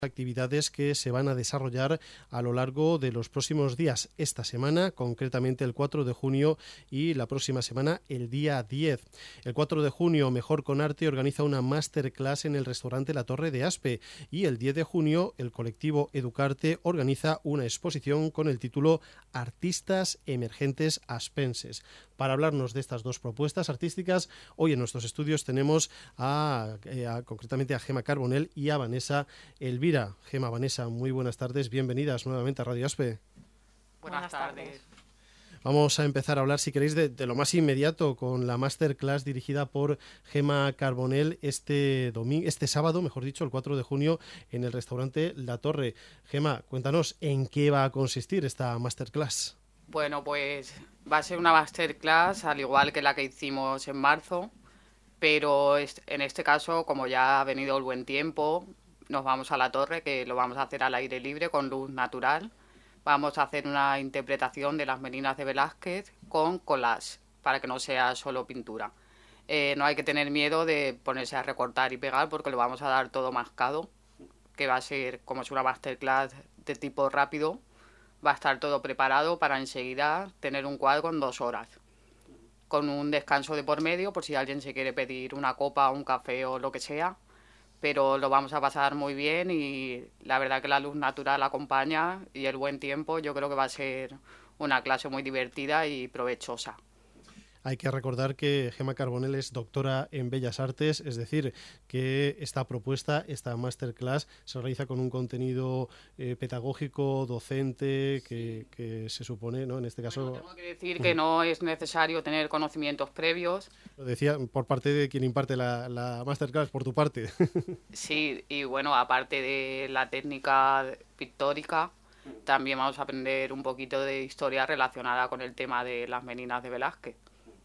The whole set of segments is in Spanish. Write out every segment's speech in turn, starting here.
Actividades que se van a desarrollar a lo largo de los próximos días, esta semana, concretamente el 4 de junio y la próxima semana, el día 10. El 4 de junio, Mejor con Arte organiza una masterclass en el restaurante La Torre de Aspe y el 10 de junio el colectivo Educarte organiza una exposición con el título Artistas Emergentes Aspenses. Para hablarnos de estas dos propuestas artísticas, hoy en nuestros estudios tenemos concretamente a Gemma Carbonell y a Vanessa Elvira. Gemma, Vanessa, muy buenas tardes, bienvenidas nuevamente a Radio Aspe. Buenas tardes. Vamos a empezar a hablar, si queréis, de lo más inmediato con la masterclass dirigida por Gemma Carbonell este sábado, mejor dicho, el 4 de junio, en el restaurante La Torre. Gemma, cuéntanos en qué va a consistir esta masterclass. Bueno, pues va a ser una masterclass al igual que la que hicimos en marzo, pero en este caso, como ya ha venido el buen tiempo, nos vamos a La Torre, que lo vamos a hacer al aire libre con luz natural. Vamos a hacer una interpretación de las Meninas de Velázquez con collage, para que no sea solo pintura. No hay que tener miedo de ponerse a recortar y pegar porque lo vamos a dar todo mascado, que va a ser como es una masterclass de tipo rápido. Va a estar todo preparado para enseguida tener un cuadro en 2 horas, con un descanso de por medio por si alguien se quiere pedir una copa, un café o lo que sea. Pero lo vamos a pasar muy bien y la verdad que la luz natural acompaña y el buen tiempo. Yo creo que va a ser una clase muy divertida y provechosa. Hay que recordar que Gemma Carbonell es doctora en Bellas Artes, es decir, que esta propuesta, esta masterclass, se realiza con un contenido pedagógico, docente, que se supone, ¿no? En este caso... Bueno, tengo que decir que no es necesario tener conocimientos previos. Lo decía por parte de quien imparte la masterclass, por tu parte. Sí, y bueno, aparte de la técnica pictórica, también vamos a aprender un poquito de historia relacionada con el tema de las Meninas de Velázquez.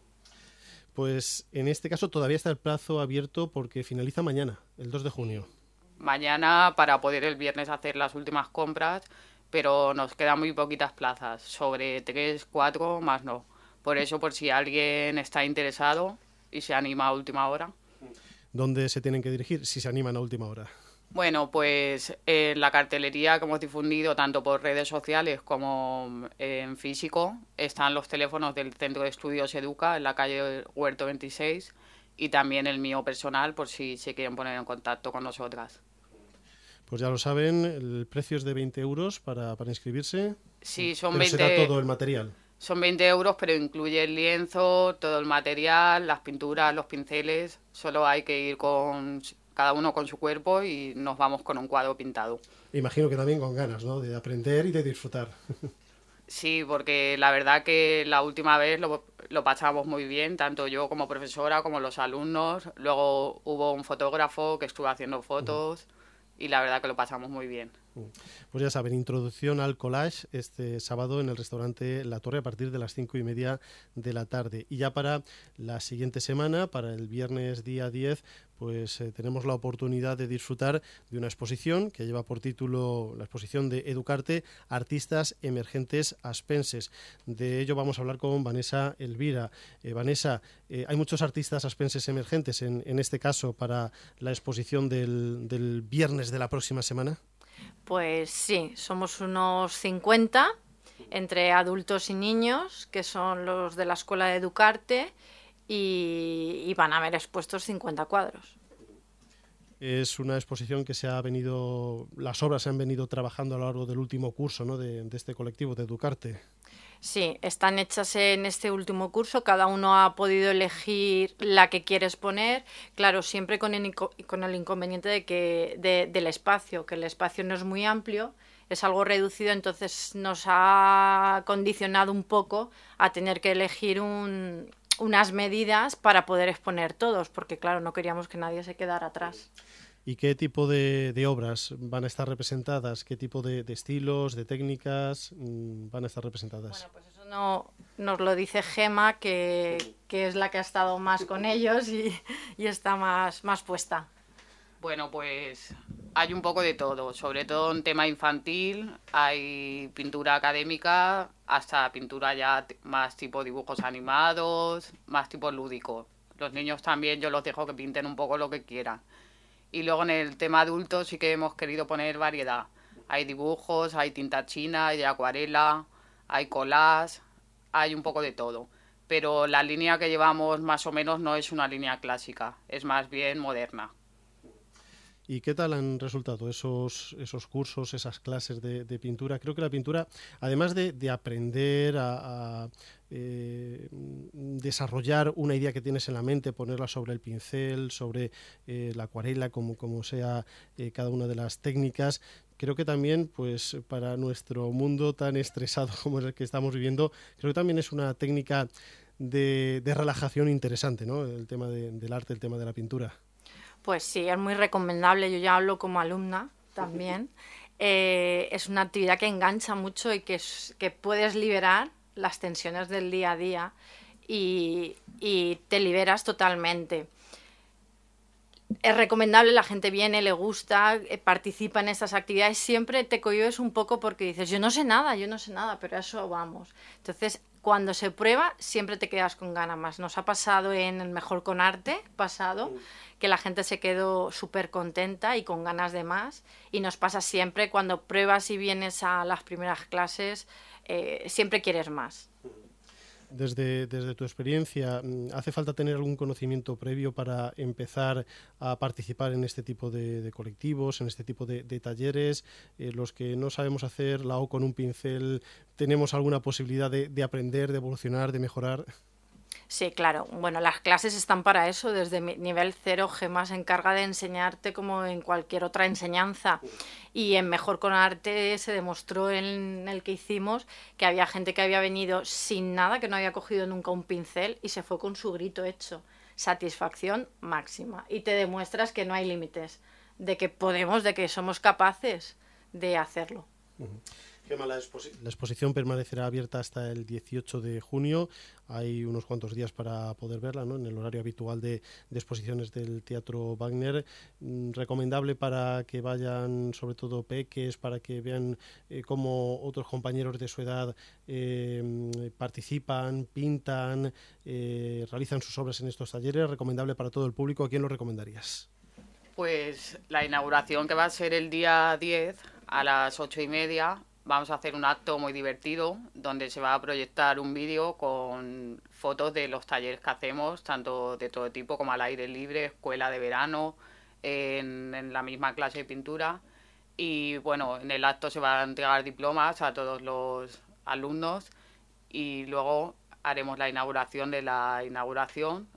Pues en este caso todavía está el plazo abierto porque finaliza mañana, el 2 de junio. Mañana para poder el viernes hacer las últimas compras, pero nos quedan muy poquitas plazas, sobre 3, 4 más no. Por eso, por si alguien está interesado y se anima a última hora. ¿Dónde se tienen que dirigir si se animan a última hora? Bueno, pues en la cartelería que hemos difundido tanto por redes sociales como en físico están los teléfonos del Centro de Estudios Educa en la calle Huerto 26 y también el mío personal por si se quieren poner en contacto con nosotras. Pues ya lo saben, el precio es de 20 euros para inscribirse. Sí, son pero 20... será todo el material. Son 20 euros, pero incluye el lienzo, todo el material, las pinturas, los pinceles. Solo hay que ir con cada uno con su cuerpo y nos vamos con un cuadro pintado. Imagino que también con ganas, ¿no?, de aprender y de disfrutar. Sí, porque la verdad que la última vez lo pasamos muy bien, tanto yo como profesora como los alumnos. Luego hubo un fotógrafo que estuvo haciendo fotos y la verdad que lo pasamos muy bien. Pues ya saben, introducción al collage este sábado en el restaurante La Torre a partir de las 5:30 de la tarde. Y ya para la siguiente semana, para el viernes día 10, pues tenemos la oportunidad de disfrutar de una exposición que lleva por título la exposición de Educarte, Artistas Emergentes Aspenses. De ello vamos a hablar con Vanessa Elvira. Vanessa, hay muchos artistas aspenses emergentes en este caso para la exposición del viernes de la próxima semana. Pues sí, somos unos 50 entre adultos y niños, que son los de la Escuela de Educarte, y van a haber expuestos 50 cuadros. Es una exposición que las obras se han venido trabajando a lo largo del último curso, ¿no?, de este colectivo de Educarte. Sí, están hechas en este último curso, cada uno ha podido elegir la que quiere exponer, claro, siempre con el inconveniente del espacio, que el espacio no es muy amplio, es algo reducido, entonces nos ha condicionado un poco a tener que elegir unas medidas para poder exponer todos, porque claro, no queríamos que nadie se quedara atrás. ¿Y qué tipo de obras van a estar representadas? ¿Qué tipo de estilos, de técnicas van a estar representadas? Bueno, pues eso nos lo dice Gemma, que es la que ha estado más con ellos y está más puesta. Bueno, pues hay un poco de todo, sobre todo en tema infantil, hay pintura académica, hasta pintura ya más tipo dibujos animados, más tipo lúdico. Los niños también yo los dejo que pinten un poco lo que quieran. Y luego en el tema adulto sí que hemos querido poner variedad. Hay dibujos, hay tinta china, hay acuarela, hay collage, hay un poco de todo. Pero la línea que llevamos más o menos no es una línea clásica, es más bien moderna. ¿Y qué tal han resultado esos cursos, esas clases de pintura? Creo que la pintura, además de aprender a desarrollar una idea que tienes en la mente, ponerla sobre el pincel, sobre la acuarela, como sea cada una de las técnicas, creo que también, pues para nuestro mundo tan estresado como es el que estamos viviendo, creo que también es una técnica de relajación interesante, ¿no? El tema del arte, el tema de la pintura. Pues sí, es muy recomendable. Yo ya hablo como alumna también. Es una actividad que engancha mucho y que puedes liberar las tensiones del día a día y te liberas totalmente. Es recomendable, la gente viene, le gusta, participa en estas actividades. Siempre te cohibes un poco porque dices, yo no sé nada, pero a eso vamos. Entonces, cuando se prueba, siempre te quedas con ganas más. Nos ha pasado en el Mejor con Arte pasado, que la gente se quedó súper contenta y con ganas de más. Y nos pasa siempre, cuando pruebas y vienes a las primeras clases, siempre quieres más. Desde tu experiencia, ¿hace falta tener algún conocimiento previo para empezar a participar en este tipo de colectivos, en este tipo de talleres? Los que no sabemos hacer la O con un pincel, ¿tenemos alguna posibilidad de aprender, de evolucionar, de mejorar? Sí, claro. Bueno, las clases están para eso. Desde nivel 0, Gemma se encarga de enseñarte como en cualquier otra enseñanza. Y en Mejor con Arte se demostró en el que hicimos que había gente que había venido sin nada, que no había cogido nunca un pincel y se fue con su grito hecho. Satisfacción máxima. Y te demuestras que no hay límites, de que podemos, de que somos capaces de hacerlo. Gemma, la exposición permanecerá abierta hasta el 18 de junio. Hay unos cuantos días para poder verla, ¿no?, en el horario habitual de exposiciones del Teatro Wagner. Recomendable para que vayan, sobre todo peques, para que vean cómo otros compañeros de su edad participan, pintan, realizan sus obras en estos talleres. Recomendable para todo el público. ¿A quién lo recomendarías? Pues la inauguración, que va a ser el día 10 a las 8:30, vamos a hacer un acto muy divertido donde se va a proyectar un vídeo con fotos de los talleres que hacemos, tanto de todo tipo como al aire libre, escuela de verano, en la misma clase de pintura. Y bueno, en el acto se van a entregar diplomas a todos los alumnos y luego haremos la inauguración de la inauguración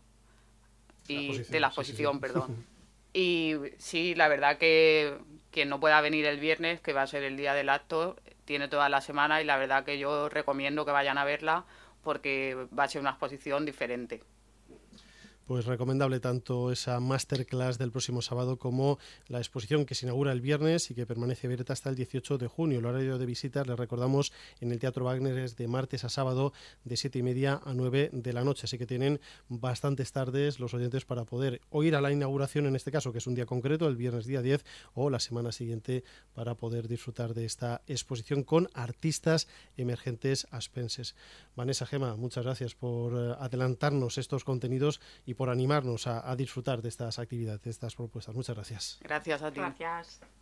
y de la exposición, sí. Perdón. Y sí, la verdad que quien no pueda venir el viernes, que va a ser el día del acto, tiene toda la semana, y la verdad que yo recomiendo que vayan a verla porque va a ser una exposición diferente. Pues recomendable tanto esa masterclass del próximo sábado como la exposición que se inaugura el viernes y que permanece abierta hasta el 18 de junio. El horario de visitas, les recordamos, en el Teatro Wagner es de martes a sábado de 7:30 a 9 de la noche. Así que tienen bastantes tardes los oyentes para poder o ir a la inauguración, en este caso, que es un día concreto, el viernes día 10, o la semana siguiente, para poder disfrutar de esta exposición con artistas emergentes aspenses. Vanessa, Gemma, muchas gracias por adelantarnos estos contenidos y por animarnos a disfrutar de estas actividades, de estas propuestas. Muchas gracias. Gracias a ti. Gracias.